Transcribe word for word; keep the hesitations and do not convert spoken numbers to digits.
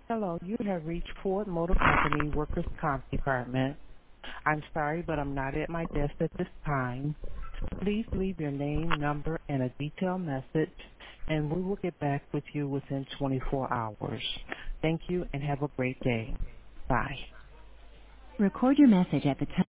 Hello, you have reached Ford Motor Company Workers' Comp Department. I'm sorry, but I'm not at my desk at this time. Please leave your name, number, and a detailed message, and we will get back with you within twenty-four hours. Thank you and have a great day. Bye. Record your message at the time.